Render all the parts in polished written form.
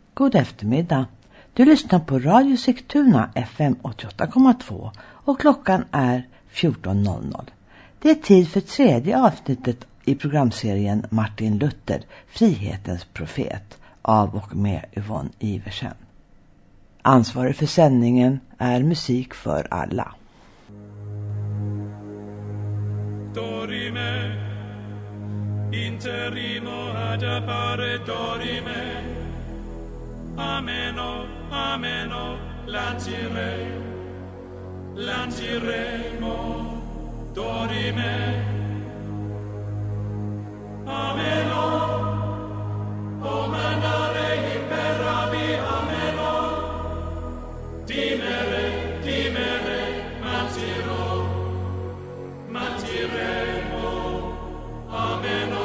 God eftermiddag. Du lyssnar på Radio Sigtuna FM 88,2 och klockan är 14.00. Det är tid för tredje avsnittet i programserien Martin Luther, Frihetens profet, av och med Yvonne Iversen. Ansvarig för sändningen är Musik för alla. Dorime, interimo ad appare dorime, ameno, ameno, lantiremo, dorime, ameno, o mandare imperavi, ameno, dimere, matiremo, ameno.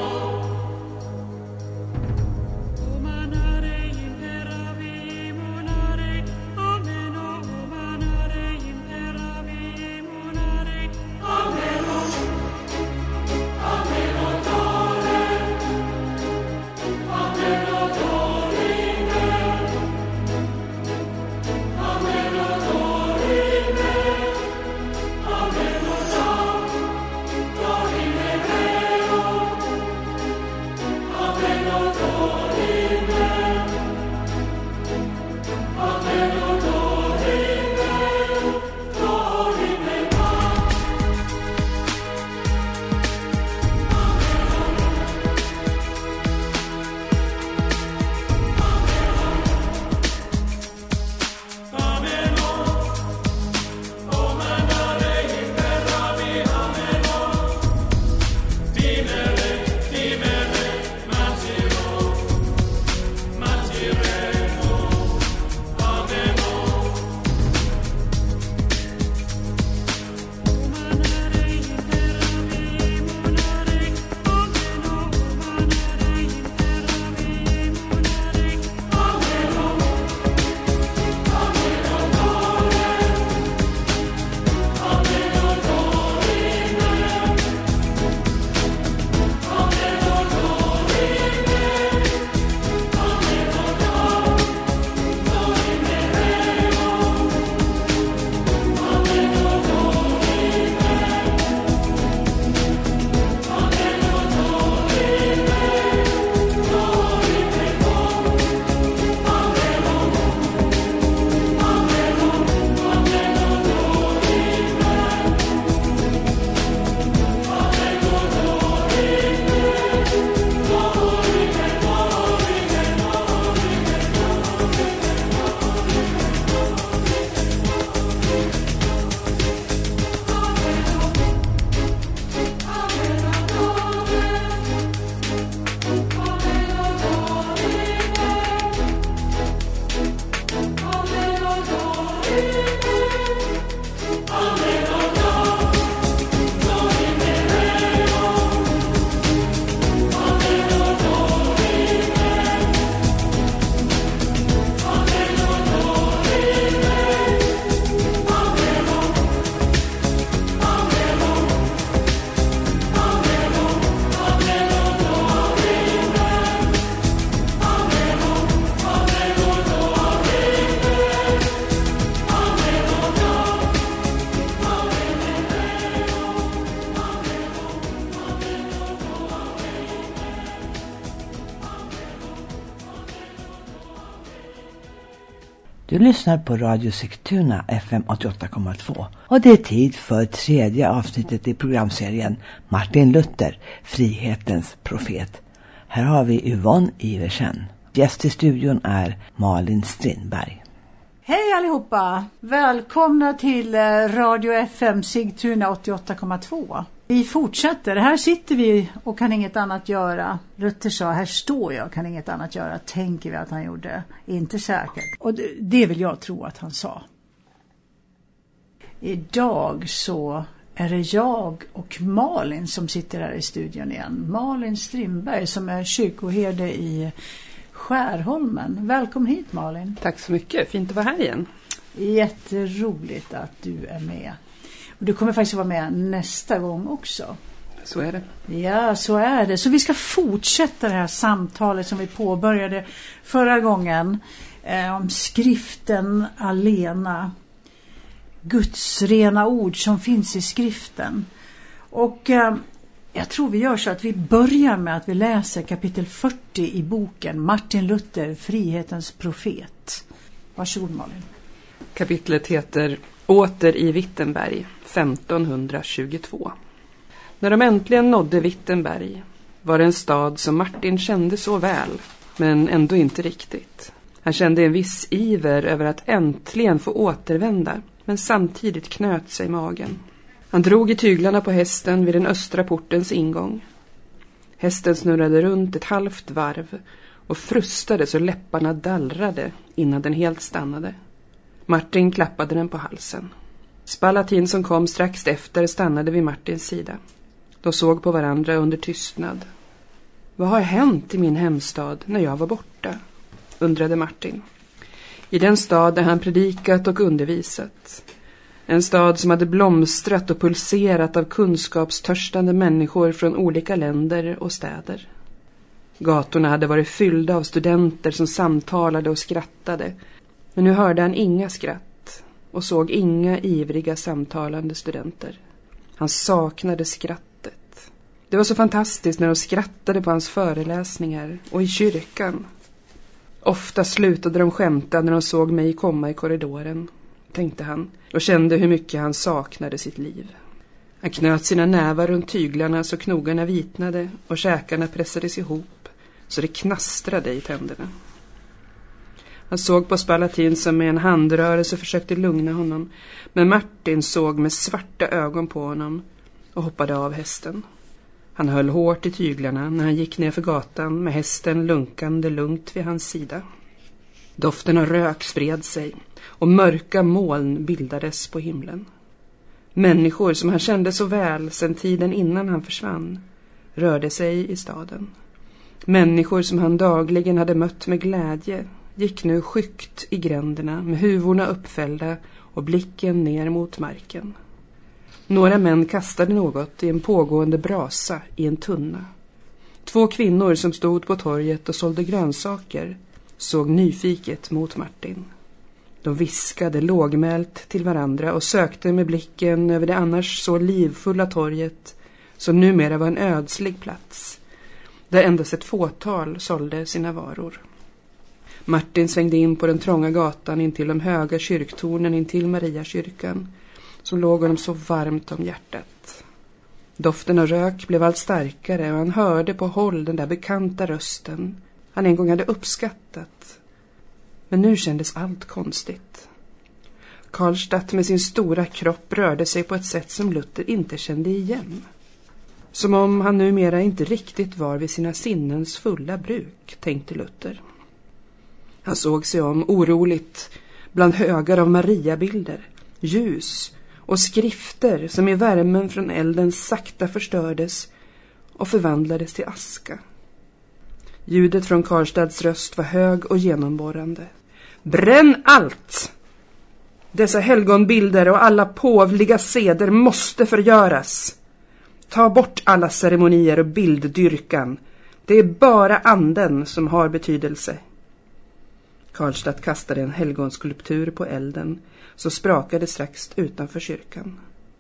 Du lyssnar på Radio Sigtuna FM 88,2 och det är tid för tredje avsnittet i programserien Martin Luther, Frihetens profet. Här har vi Yvonne Iversen. Gäst i studion är Malin Strindberg. Hej allihopa! Välkomna till Radio FM Sigtuna 88,2. Vi fortsätter. Här sitter vi och kan inget annat göra. Luther sa, här står jag, kan inget annat göra. Tänker vi att han gjorde. Inte säkert. Och det vill jag tro att han sa. Idag så är det jag och Malin som sitter här i studion igen. Malin Strindberg som är kyrkoherde i Skärholmen. Välkommen hit Malin. Tack så mycket, fint att vara här igen. Jätteroligt att du är med. Och du kommer faktiskt vara med nästa gång också. Så är det. Ja, så är det. Så vi ska fortsätta det här samtalet som vi påbörjade förra gången om skriften alena. Guds rena ord som finns i skriften. Och jag tror vi gör så att vi börjar med att vi läser kapitel 40 i boken Martin Luther, frihetens profet. Varsågod Malin. Kapitlet heter Åter i Wittenberg, 1522. När de äntligen nådde Wittenberg var det en stad som Martin kände så väl, men ändå inte riktigt. Han kände en viss iver över att äntligen få återvända, men samtidigt knöt sig magen. Han drog i tyglarna på hästen vid den östra portens ingång. Hästen snurrade runt ett halvt varv och frustade så läpparna dallrade innan den helt stannade. Martin klappade den på halsen. Spalatin som kom strax efter stannade vid Martins sida. De såg på varandra under tystnad. Vad har hänt i min hemstad när jag var borta? Undrade Martin. I den stad där han predikat och undervisat. En stad som hade blomstrat och pulserat av kunskapstörstande människor från olika länder och städer. Gatorna hade varit fyllda av studenter som samtalade och skrattade. Men nu hörde han inga skratt och såg inga ivriga samtalande studenter. Han saknade skrattet. Det var så fantastiskt när de skrattade på hans föreläsningar och i kyrkan. Ofta slutade de skämta när de såg mig komma i korridoren, tänkte han, och kände hur mycket han saknade sitt liv. Han knöt sina nävar runt tyglarna så knogarna vitnade och käkarna pressades ihop så det knastrade i tänderna. Han såg på Spalatin som med en handrörelse försökte lugna honom, men Martin såg med svarta ögon på honom och hoppade av hästen. Han höll hårt i tyglarna när han gick ner för gatan med hästen lunkande lugnt vid hans sida. Doften av rök spred sig och mörka moln bildades på himlen. Människor som han kände så väl sedan tiden innan han försvann rörde sig i staden. Människor som han dagligen hade mött med glädje gick nu skyggt i gränderna med huvorna uppfällda och blicken ner mot marken. Några män kastade något i en pågående brasa i en tunna. 2 kvinnor som stod på torget och sålde grönsaker såg nyfiket mot Martin. De viskade lågmält till varandra och sökte med blicken över det annars så livfulla torget som numera var en ödslig plats, där endast ett fåtal sålde sina varor. Martin svängde in på den trånga gatan intill de höga kyrktornen intill Mariakyrkan, som låg honom så varmt om hjärtat. Doften av rök blev allt starkare och han hörde på håll den där bekanta rösten han en gång hade uppskattat. Men nu kändes allt konstigt. Karlstadt med sin stora kropp rörde sig på ett sätt som Luther inte kände igen. Som om han numera inte riktigt var vid sina sinnens fulla bruk, tänkte Luther. Han såg sig om oroligt bland högar av Mariabilder, ljus och skrifter som i värmen från elden sakta förstördes och förvandlades till aska. Ljudet från Karlstads röst var hög och genomborrande. Bränn allt! Dessa helgonbilder och alla påvliga seder måste förgöras. Ta bort alla ceremonier och bilddyrkan. Det är bara anden som har betydelse. Karlstad kastade en helgonskulptur på elden så sprakade strax utanför kyrkan.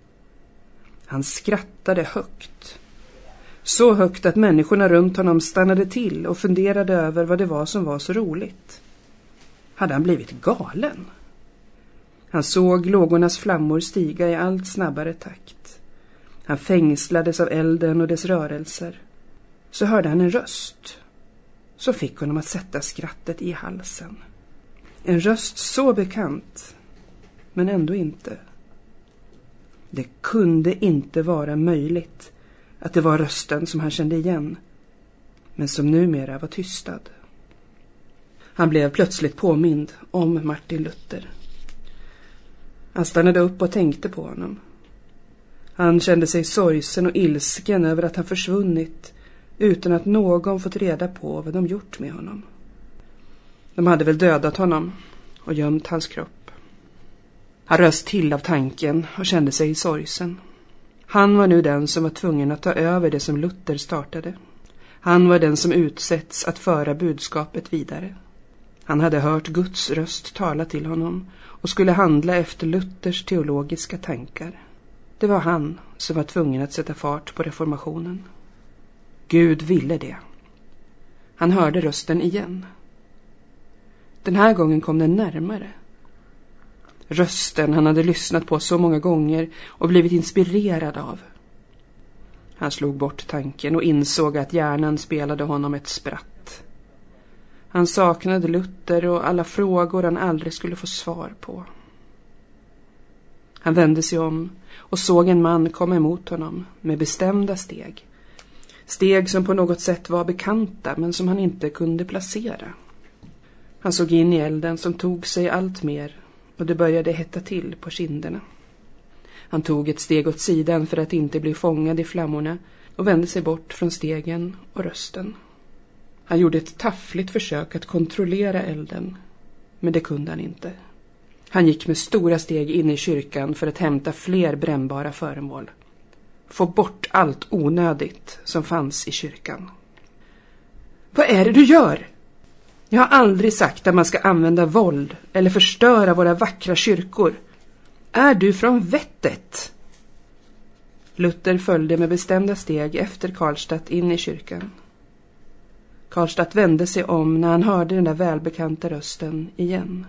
Han skrattade högt. Så högt att människorna runt honom stannade till och funderade över vad det var som var så roligt. Hade han blivit galen? Han såg lågornas flammor stiga i allt snabbare takt. Han fängslades av elden och dess rörelser. Så hörde han en röst. Så fick honom att sätta skrattet i halsen. En röst så bekant, men ändå inte. Det kunde inte vara möjligt att det var rösten som han kände igen, men som numera var tystad. Han blev plötsligt påmind om Martin Luther. Han stannade upp och tänkte på honom. Han kände sig sorgsen och ilsken över att han försvunnit utan att någon fått reda på vad de gjort med honom. De hade väl dödat honom och gömt hans kropp. Han röst till av tanken och kände sig sorgsen. Han var nu den som var tvungen att ta över det som Luther startade. Han var den som utsätts att föra budskapet vidare. Han hade hört Guds röst tala till honom och skulle handla efter Luthers teologiska tankar. Det var han som var tvungen att sätta fart på reformationen. Gud ville det. Han hörde rösten igen. Den här gången kom den närmare. Rösten han hade lyssnat på så många gånger och blivit inspirerad av. Han slog bort tanken och insåg att hjärnan spelade honom ett spratt. Han saknade Luther och alla frågor han aldrig skulle få svar på. Han vände sig om och såg en man komma emot honom med bestämda steg. Steg som på något sätt var bekanta men som han inte kunde placera. Han såg in i elden som tog sig allt mer och det började hetta till på kinderna. Han tog ett steg åt sidan för att inte bli fångad i flammorna och vände sig bort från stegen och rösten. Han gjorde ett taffligt försök att kontrollera elden, men det kunde han inte. Han gick med stora steg in i kyrkan för att hämta fler brännbara föremål. Få bort allt onödigt som fanns i kyrkan. Vad är det du gör? Jag har aldrig sagt att man ska använda våld eller förstöra våra vackra kyrkor. Är du från vettet? Luther följde med bestämda steg efter Karlstadt in i kyrkan. Karlstadt vände sig om när han hörde den där välbekanta rösten igen.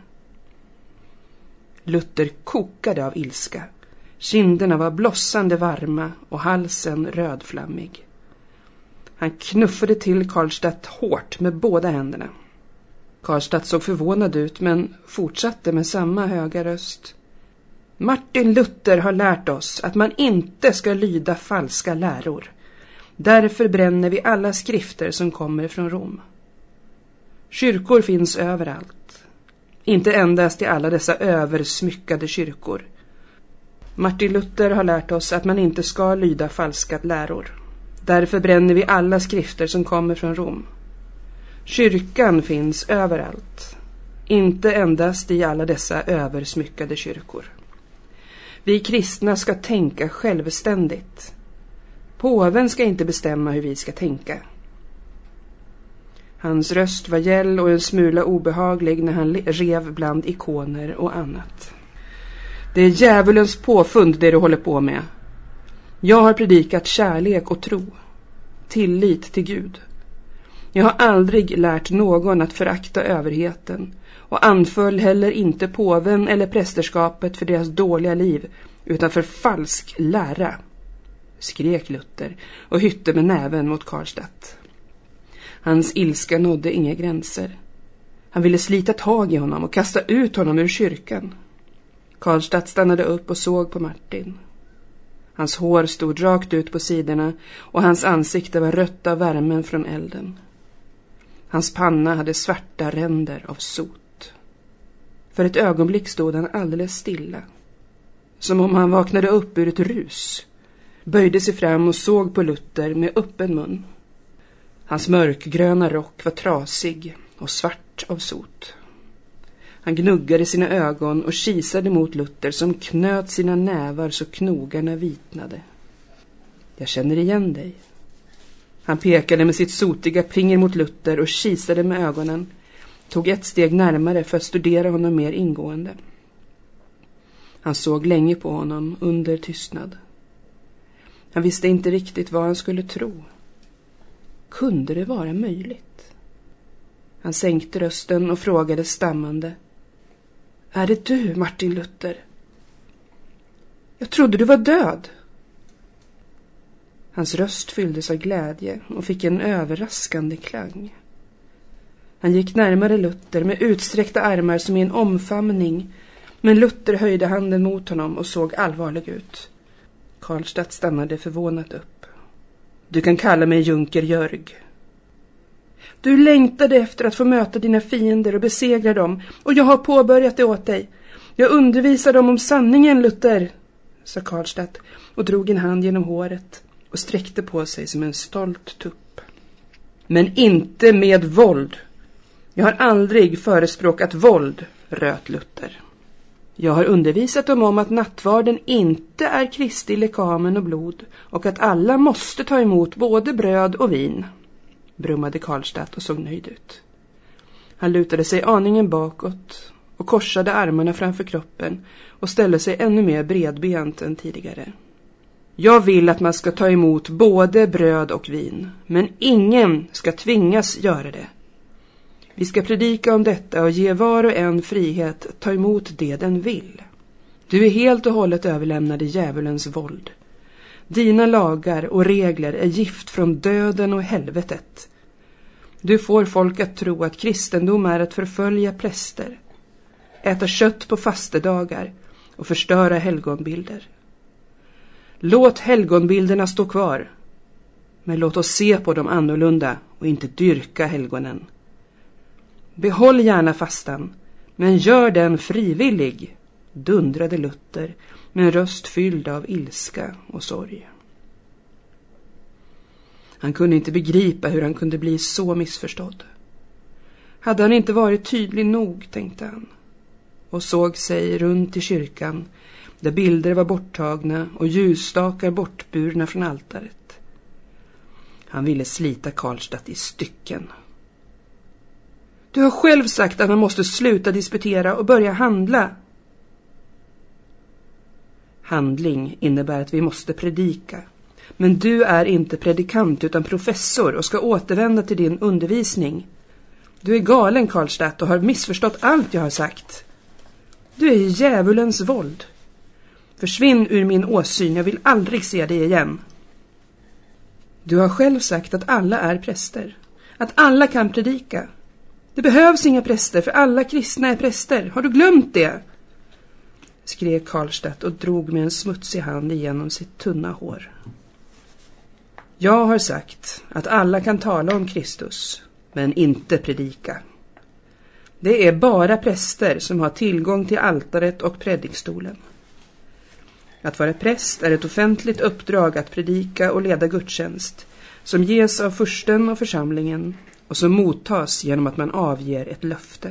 Luther kokade av ilska. Kinderna var blossande varma och halsen rödflammig. Han knuffade till Karlstadt hårt med båda händerna. Karlstadt såg förvånad ut men fortsatte med samma höga röst. Martin Luther har lärt oss att man inte ska lyda falska läror. Därför bränner vi alla skrifter som kommer från Rom. Kyrkor finns överallt. Inte endast i alla dessa översmyckade kyrkor. Martin Luther har lärt oss att man inte ska lyda falska läror. Därför bränner vi alla skrifter som kommer från Rom. Kyrkan finns överallt. Inte endast i alla dessa översmyckade kyrkor. Vi kristna ska tänka självständigt. Påven ska inte bestämma hur vi ska tänka. Hans röst var gäll och en smula obehaglig när han rev bland ikoner och annat. Det är djävulens påfund det du håller på med. Jag har predikat kärlek och tro. Tillit till Gud. Jag har aldrig lärt någon att förakta överheten och anföll heller inte påven eller prästerskapet för deras dåliga liv utan för falsk lära, skrek Luther och hytte med näven mot Karlstadt. Hans ilska nådde inga gränser. Han ville slita tag i honom och kasta ut honom ur kyrkan. Karlstadt stannade upp och såg på Martin. Hans hår stod rakt ut på sidorna och hans ansikte var rött av värmen från elden. Hans panna hade svarta ränder av sot. För ett ögonblick stod han alldeles stilla. Som om han vaknade upp ur ett rus. Böjde sig fram och såg på Luther med öppen mun. Hans mörkgröna rock var trasig och svart av sot. Han gnuggade sina ögon och kisade mot Luther som knöt sina nävar så knogarna vitnade. Jag känner igen dig. Han pekade med sitt sotiga finger mot Luther och kisade med ögonen. Tog ett steg närmare för att studera honom mer ingående. Han såg länge på honom under tystnad. Han visste inte riktigt vad han skulle tro. Kunde det vara möjligt? Han sänkte rösten och frågade stammande. Är det du, Martin Luther? Jag trodde du var död. Hans röst fylldes av glädje och fick en överraskande klang. Han gick närmare Luther med utsträckta armar som i en omfamning, men Luther höjde handen mot honom och såg allvarlig ut. Karlstadt stannade förvånat upp. Du kan kalla mig Junker Jörg. Du längtade efter att få möta dina fiender och besegra dem, och jag har påbörjat det åt dig. Jag undervisar dem om sanningen, Luther, sa Karlstadt och drog en hand genom håret och sträckte på sig som en stolt tupp. Men inte med våld. Jag har aldrig förespråkat våld, röt Luther. Jag har undervisat dem om att nattvarden inte är Kristi lekamen och blod och att alla måste ta emot både bröd och vin, brummade Karlstadt och såg nöjd ut. Han lutade sig aningen bakåt och korsade armarna framför kroppen och ställde sig ännu mer bredbent än tidigare. Jag vill att man ska ta emot både bröd och vin, men ingen ska tvingas göra det. Vi ska predika om detta och ge var och en frihet att ta emot det den vill. Du är helt och hållet överlämnad i djävulens våld. Dina lagar och regler är gift från döden och helvetet. Du får folk att tro att kristendom är att förfölja präster, äta kött på fastedagar och förstöra helgonbilder. Låt helgonbilderna stå kvar, men låt oss se på dem annorlunda och inte dyrka helgonen. Behåll gärna fastan, men gör den frivillig, dundrade Luther med en röst fylld av ilska och sorg. Han kunde inte begripa hur han kunde bli så missförstådd. Hade han inte varit tydlig nog, tänkte han, och såg sig runt i kyrkan där bilder var borttagna och ljusstakar bortburna från altaret. Han ville slita Karlstadt i stycken. Du har själv sagt att man måste sluta disputera och börja handla. Handling innebär att vi måste predika. Men du är inte predikant utan professor och ska återvända till din undervisning. Du är galen, Karlstadt, och har missförstått allt jag har sagt. Du är i djävulens våld. Försvinn ur min åsyn, jag vill aldrig se dig igen. Du har själv sagt att alla är präster. Att alla kan predika. Det behövs inga präster, för alla kristna är präster. Har du glömt det? Skrek Karlstadt och drog med en smutsig hand igenom sitt tunna hår. Jag har sagt att alla kan tala om Kristus, men inte predika. Det är bara präster som har tillgång till altaret och predikstolen. Att vara präst är ett offentligt uppdrag att predika och leda gudstjänst, som ges av fursten och församlingen och som mottas genom att man avger ett löfte.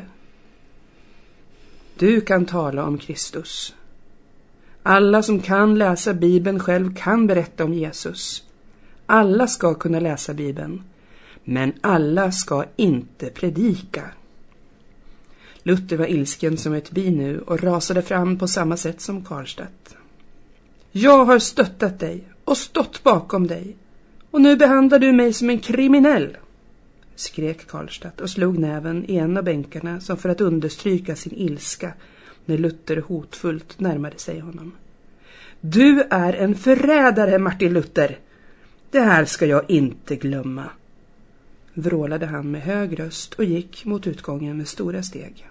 Du kan tala om Kristus. Alla som kan läsa Bibeln själv kan berätta om Jesus. Alla ska kunna läsa Bibeln, men alla ska inte predika. Luther var ilsken som ett bi nu och rasade fram på samma sätt som Karlstadt. Jag har stöttat dig och stått bakom dig, och nu behandlar du mig som en kriminell, skrek Karlstadt och slog näven i en av bänkarna som för att understryka sin ilska när Luther hotfullt närmade sig honom. Du är en förrädare, Martin Luther. Det här ska jag inte glömma, vrålade han med hög röst och gick mot utgången med stora steg.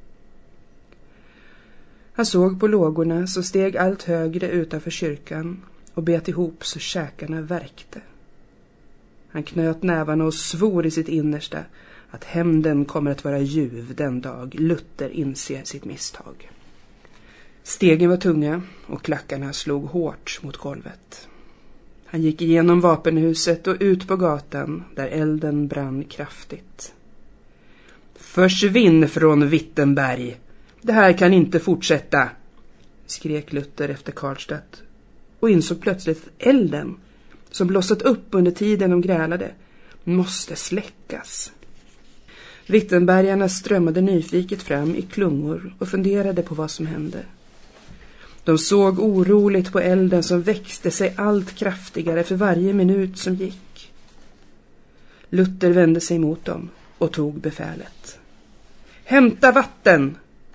Han såg på lågorna som steg allt högre utanför kyrkan och bet ihop så käkarna värkte. Han knöt nävarna och svor i sitt innersta att hämnden kommer att vara ljuv den dag Luther inser sitt misstag. Stegen var tunga och klackarna slog hårt mot golvet. Han gick igenom vapenhuset och ut på gatan där elden brann kraftigt. Försvinn från Wittenberg! Det här kan inte fortsätta, skrek Luther efter Karlstadt och insåg plötsligt att elden, som blossat upp under tiden de grälade, måste släckas. Wittenbergarna strömmade nyfiket fram i klungor och funderade på vad som hände. De såg oroligt på elden som växte sig allt kraftigare för varje minut som gick. Luther vände sig mot dem och tog befälet. Hämta vatten!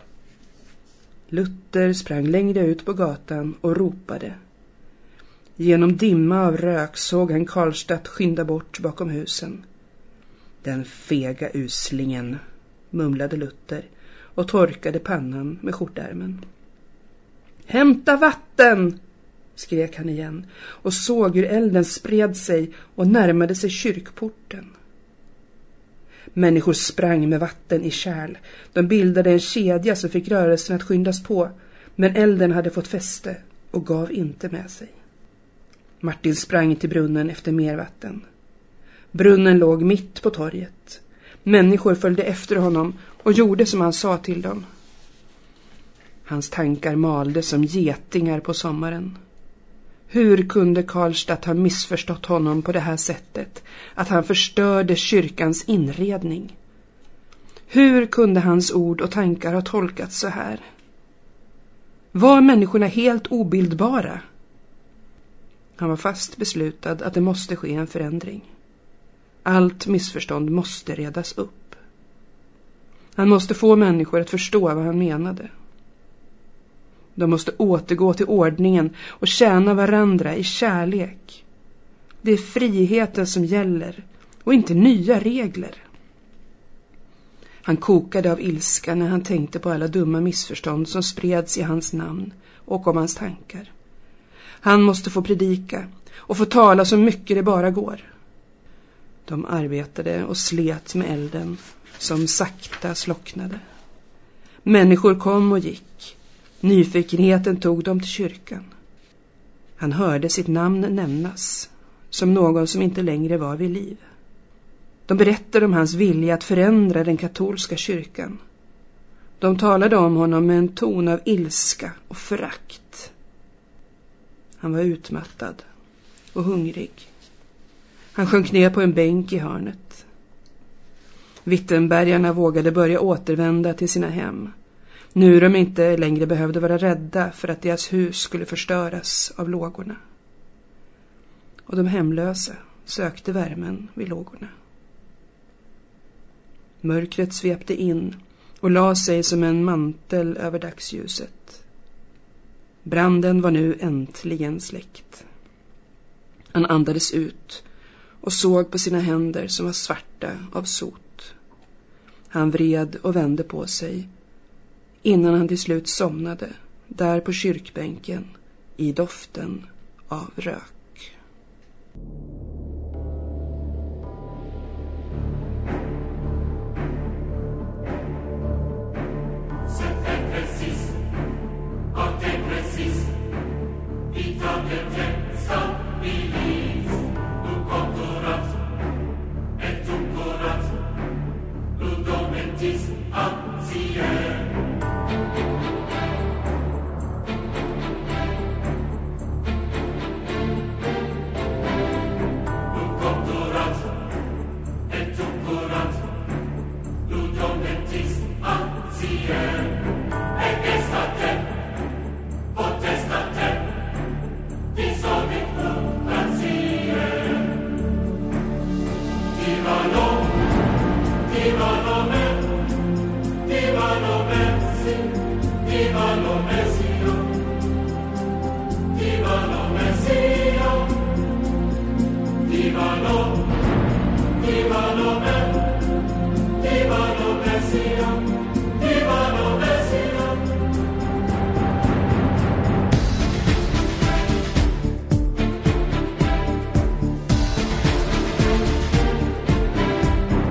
Luther sprang längre ut på gatan och ropade. Genom dimma av rök såg han Karlstadt skynda bort bakom husen. Den fega uslingen, mumlade Luther och torkade pannan med skjortärmen. Hämta vatten! Skrek han igen och såg hur elden spred sig och närmade sig kyrkporten. Människor sprang med vatten i kärl. De bildade en kedja som fick rörelsen att skyndas på, men elden hade fått fäste och gav inte med sig. Martin sprang till brunnen efter mer vatten. Brunnen låg mitt på torget. Människor följde efter honom och gjorde som han sa till dem. Hans tankar malde som getingar på sommaren. Hur kunde Karlstad ha missförstått honom på det här sättet, att han förstörde kyrkans inredning? Hur kunde hans ord och tankar ha tolkats så här? Var människorna helt obildbara? Han var fast beslutad att det måste ske en förändring. Allt missförstånd måste redas upp. Han måste få människor att förstå vad han menade. De måste återgå till ordningen och tjäna varandra i kärlek. Det är friheten som gäller och inte nya regler. Han kokade av ilska när han tänkte på alla dumma missförstånd som spreds i hans namn och om hans tankar. Han måste få predika och få tala så mycket det bara går. De arbetade och slet med elden som sakta slocknade. Människor kom och gick. Nyfikenheten tog dem till kyrkan. Han hörde sitt namn nämnas som någon som inte längre var vid liv. De berättade om hans vilja att förändra den katolska kyrkan. De talade om honom med en ton av ilska och förakt. Han var utmattad och hungrig. Han sjönk ner på en bänk i hörnet. Wittenbergarna vågade börja återvända till sina hem. Nu de inte längre behövde vara rädda för att deras hus skulle förstöras av lågorna. Och de hemlösa sökte värmen vid lågorna. Mörkret svepte in och la sig som en mantel över dagsljuset. Branden var nu äntligen släckt. Han andades ut och såg på sina händer som var svarta av sot. Han vred och vände på sig innan han till slut somnade där på kyrkbänken i doften av rök.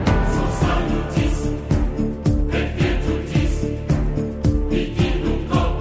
Salutis, et virtutis, vidi nunc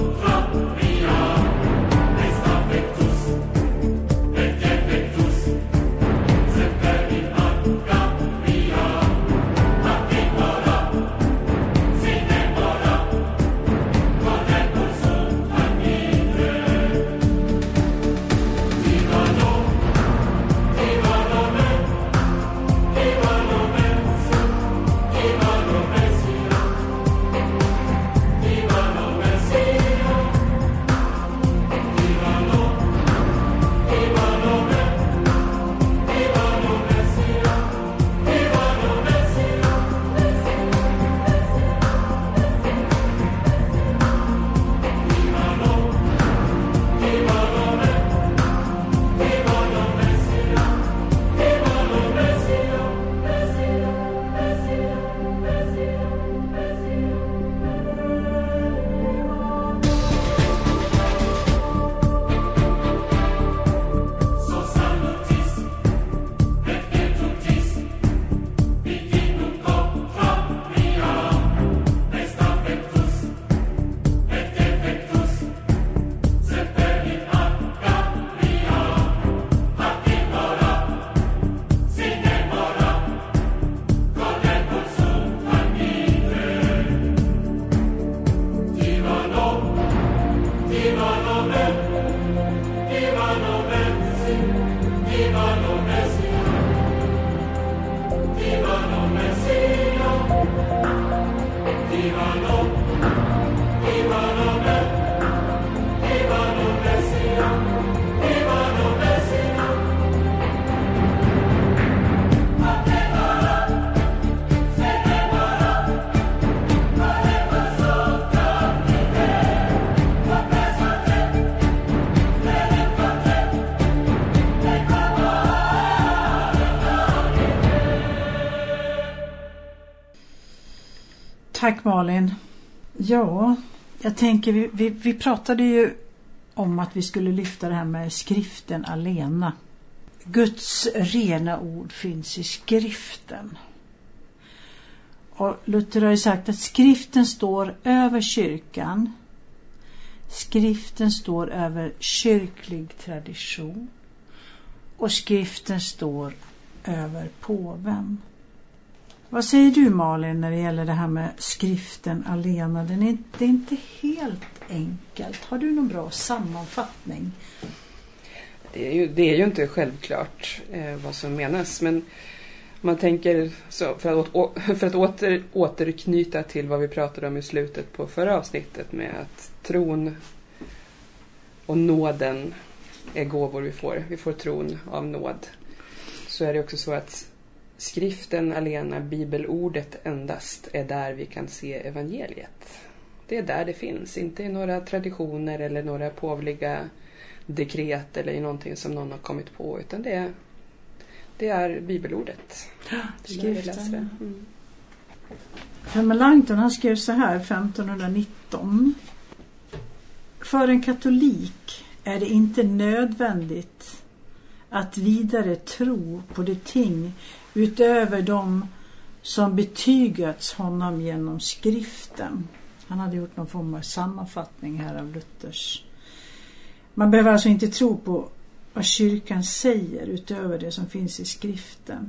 Tack Malin. Ja, jag tänker vi pratade ju om att vi skulle lyfta det här med skriften alena. Guds rena ord finns i skriften. Och Luther har ju sagt att skriften står över kyrkan. Skriften står över kyrklig tradition. Och skriften står över påven. Vad säger du Malin när det gäller det här med skriften alena? Det är inte helt enkelt. Har du någon bra sammanfattning? Det är ju inte självklart vad som menas, men man tänker så, för att återknyta till vad vi pratade om i slutet på förra avsnittet med att tron och nåden är gåvor vi får. Vi får tron av nåd. Så är det också så att skriften alena, bibelordet endast, är där vi kan se evangeliet. Det är där det finns, inte i några traditioner eller några påvliga dekret eller i någonting som någon har kommit på, utan det är bibelordet. Skriften. För Melanchthon, han skrev så här 1519. För en katolik är det inte nödvändigt att vidare tro på det ting utöver dem som betygats honom genom skriften. Han hade gjort någon form av sammanfattning här av Luthers. Man behöver alltså inte tro på vad kyrkan säger utöver det som finns i skriften.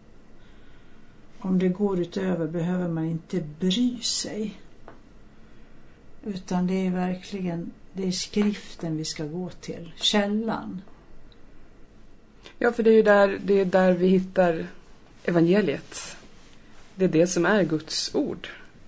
Om det går utöver behöver man inte bry sig. Utan det är verkligen, det är skriften vi ska gå till, källan. Ja, för det är där vi hittar evangeliet. Det är det som är Guds ord.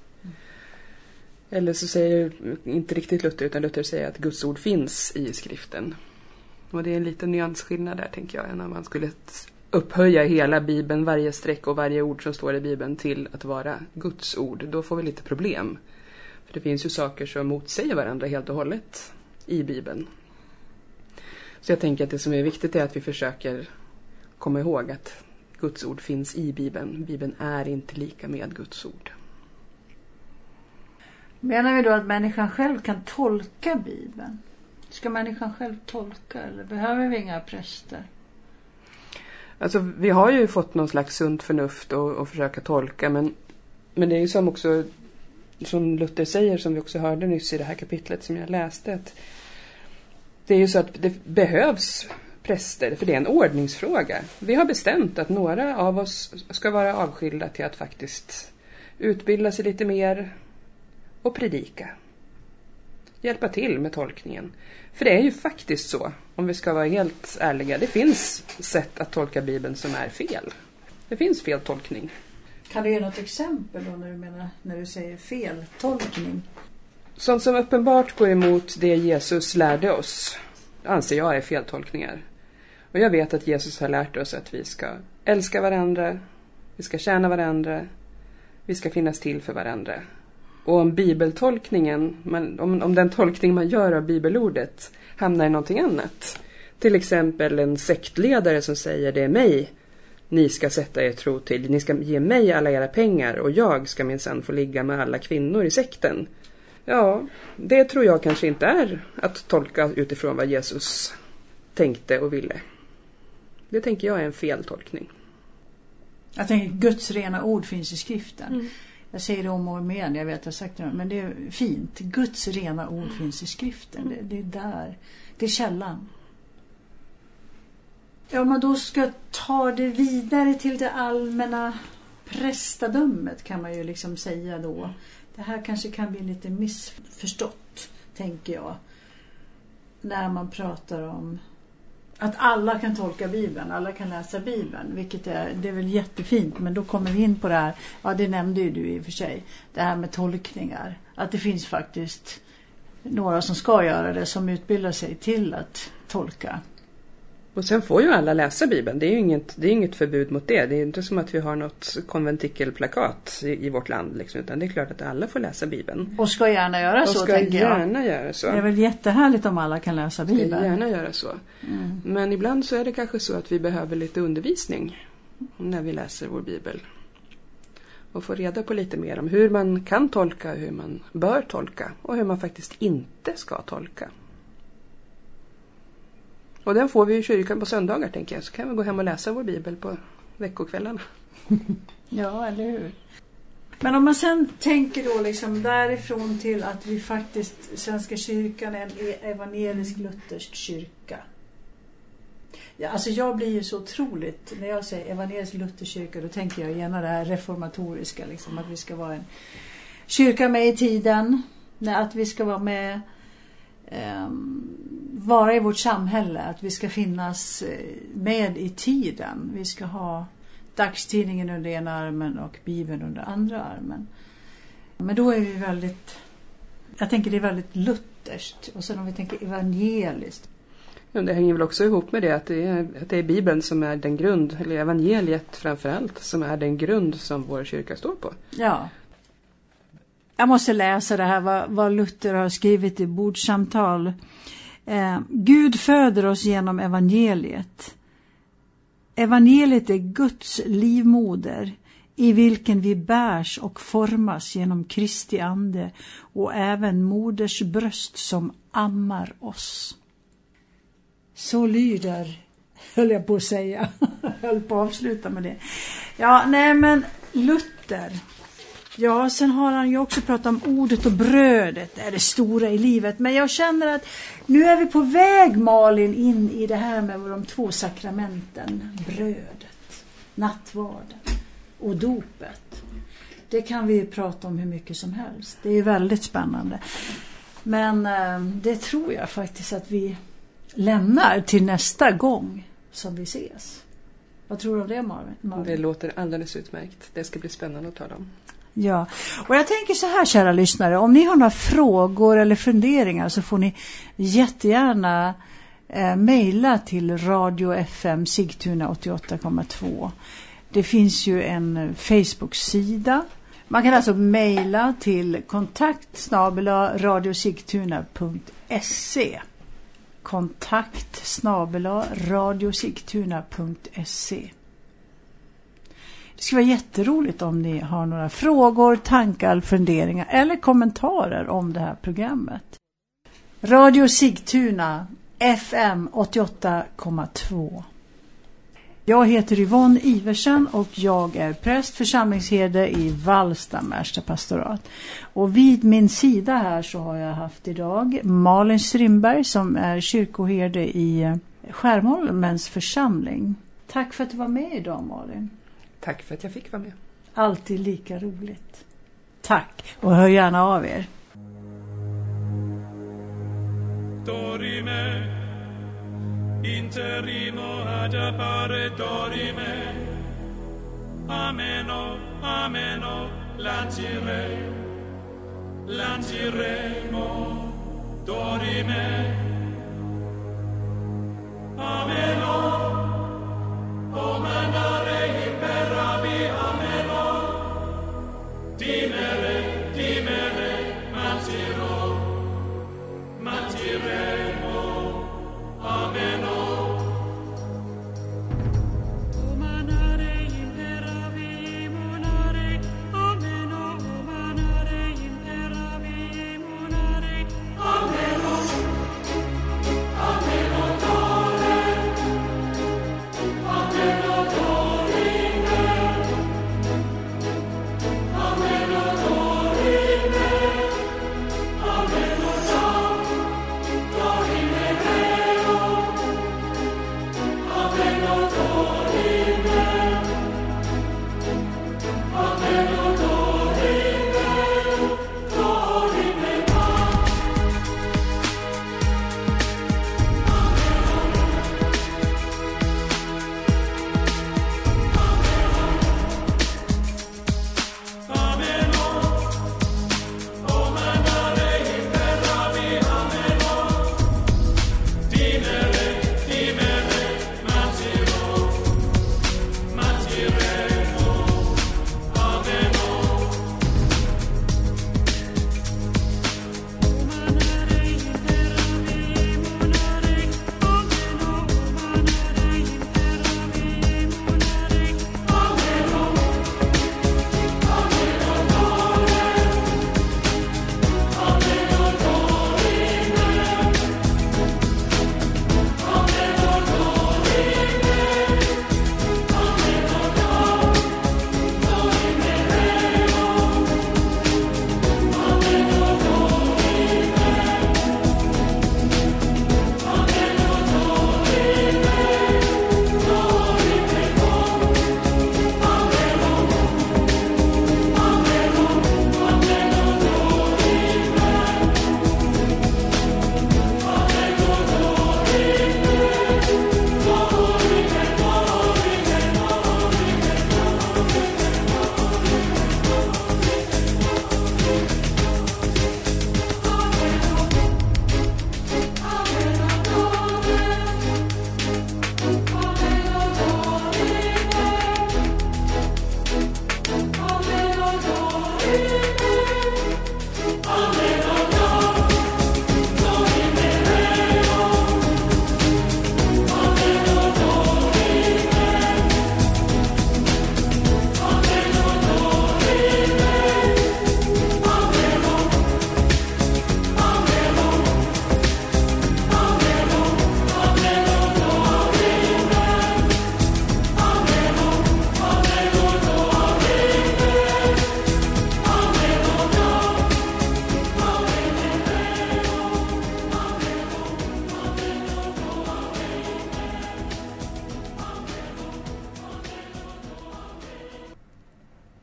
Eller så säger inte riktigt Luther, utan Luther säger att Guds ord finns i skriften. Och det är en liten nyansskillnad där, tänker jag, när man skulle upphöja hela Bibeln, varje streck och varje ord som står i Bibeln till att vara Guds ord. Då får vi lite problem. För det finns ju saker som motsäger varandra helt och hållet i Bibeln. Så jag tänker att det som är viktigt är att vi försöker komma ihåg att Guds ord finns i Bibeln. Bibeln är inte lika med Guds ord. Menar vi då att människan själv kan tolka Bibeln? Ska människan själv tolka eller behöver vi inga präster? Alltså vi har ju fått någon slags sunt förnuft och försöka tolka, men det är ju som också som Luther säger, som vi också hörde nyss i det här kapitlet som jag läste, att det är ju så att det behövs präster, för det är en ordningsfråga. Vi har bestämt att några av oss ska vara avskilda till att faktiskt utbilda sig lite mer och predika. Hjälpa till med tolkningen. För det är ju faktiskt så, om vi ska vara helt ärliga, det finns sätt att tolka Bibeln som är fel. Det finns fel tolkning. Kan du ge något exempel då när du säger fel tolkning? Sånt som uppenbart går emot det Jesus lärde oss anser jag är feltolkningar. Och jag vet att Jesus har lärt oss att vi ska älska varandra, vi ska tjäna varandra, vi ska finnas till för varandra. Och om bibeltolkningen, om den tolkning man gör av bibelordet hamnar i någonting annat. Till exempel en sektledare som säger det är mig ni ska sätta er tro till. Ni ska ge mig alla era pengar och jag ska minsann få ligga med alla kvinnor i sekten. Ja, det tror jag kanske inte är att tolka utifrån vad Jesus tänkte och ville. Det tänker jag är en feltolkning. Jag tänker Guds rena ord finns i skriften. Jag säger det om och om igen, jag vet att jag har sagt det, men det är fint. Guds rena ord finns i skriften. Det är där. Det är källan. Ja, man då ska ta det vidare till det allmänna prästadömet kan man ju liksom säga då. Det här kanske kan bli lite missförstått, tänker jag. När man pratar om att alla kan tolka Bibeln, alla kan läsa Bibeln, vilket det är väl jättefint, men då kommer vi in på det här, ja det nämnde ju du i och för sig, det här med tolkningar, att det finns faktiskt några som ska göra det, som utbildar sig till att tolka. Och sen får ju alla läsa Bibeln, det är ju inget förbud mot det. Det är inte som att vi har något konventikelplakat i vårt land liksom, utan det är klart att alla får läsa Bibeln. Och ska gärna göra så, tänker jag. Gärna göra så. Det är väl jättehärligt om alla kan läsa Bibeln. Ska gärna göra så. Men ibland så är det kanske så att vi behöver lite undervisning när vi läser vår Bibel. och få reda på lite mer om hur man kan tolka, hur man bör tolka och hur man faktiskt inte ska tolka. Och den får vi i kyrkan på söndagar, tänker jag. Så kan vi gå hem och läsa vår bibel på veckokvällarna. Ja, eller hur? Men om man sen tänker då liksom därifrån till att vi faktiskt, Svenska kyrkan är en evangelisk-luthersk kyrka. Ja, alltså jag blir ju så otroligt, när jag säger evangelisk-luthersk kyrka, då tänker jag gärna det här reformatoriska, liksom, att vi ska vara en kyrka med i tiden, att vi ska vara med, vara i vårt samhälle, att vi ska finnas med i tiden. Vi ska ha dagstidningen under ena armen och Bibeln under andra armen. Men då är vi väldigt, jag tänker det är väldigt lutherskt. Och sen om vi tänker evangeliskt. Ja, det hänger väl också ihop med det att det är Bibeln som är den grund, eller evangeliet framförallt, som är den grund som vår kyrka står på. Ja. Jag måste läsa det här vad Luther har skrivit i Bordsamtal. Gud föder oss genom evangeliet. Evangeliet är Guds livmoder i vilken vi bärs och formas genom Kristi ande och även moders bröst som ammar oss. Så lyder, höll jag på att säga. Jag höll på att avsluta med det. Ja, nej men Luther. Ja, sen har han ju också pratat om ordet och brödet. Det är det stora i livet. Men jag känner att nu är vi på väg, Malin, in i det här med de två sakramenten. Brödet, nattvarden och dopet. Det kan vi ju prata om hur mycket som helst. Det är väldigt spännande. Men det tror jag faktiskt att vi lämnar till nästa gång som vi ses. Vad tror du om det, Malin? Det låter alldeles utmärkt. Det ska bli spännande att tala om. Ja, och jag tänker så här, kära lyssnare, om ni har några frågor eller funderingar så får ni jättegärna mejla till Radio FM Sigtuna 88,2. Det finns ju en Facebook-sida. Man kan alltså mejla till kontakt@radiosigtuna.se. kontakt@radiosigtuna.se. Det skulle vara jätteroligt om ni har några frågor, tankar, funderingar eller kommentarer om det här programmet. Radio Sigtuna FM 88,2. Jag heter Yvonne Iversen och jag är präst församlingsherde i Vallsta Märsta pastorat. Och vid min sida här så har jag haft idag Malin Strindberg som är kyrkoherde i Skärholmens församling. Tack för att du var med idag, Malin. Tack för att jag fick vara med. Alltid lika roligt. Tack, och hör gärna av er. Dorime, interimo ad appare dorime. Ameno, ameno, lanciremo, dorime. Ameno, o manare imperavi, ameno. Dimere, mantiremo, ameno. O manare imperavi, monare, ameno. O manare imperavi, monare, ameno.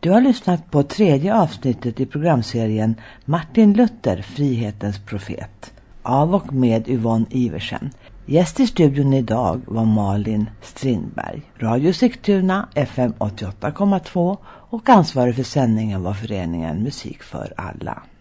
Du har lyssnat på tredje avsnittet i programserien Martin Luther, frihetens profet, av och med Yvonne Iversen. Gäst i studion idag var Malin Strindberg. Radio Sigtuna FM 88,2 och ansvarig för sändningen var föreningen Musik för alla.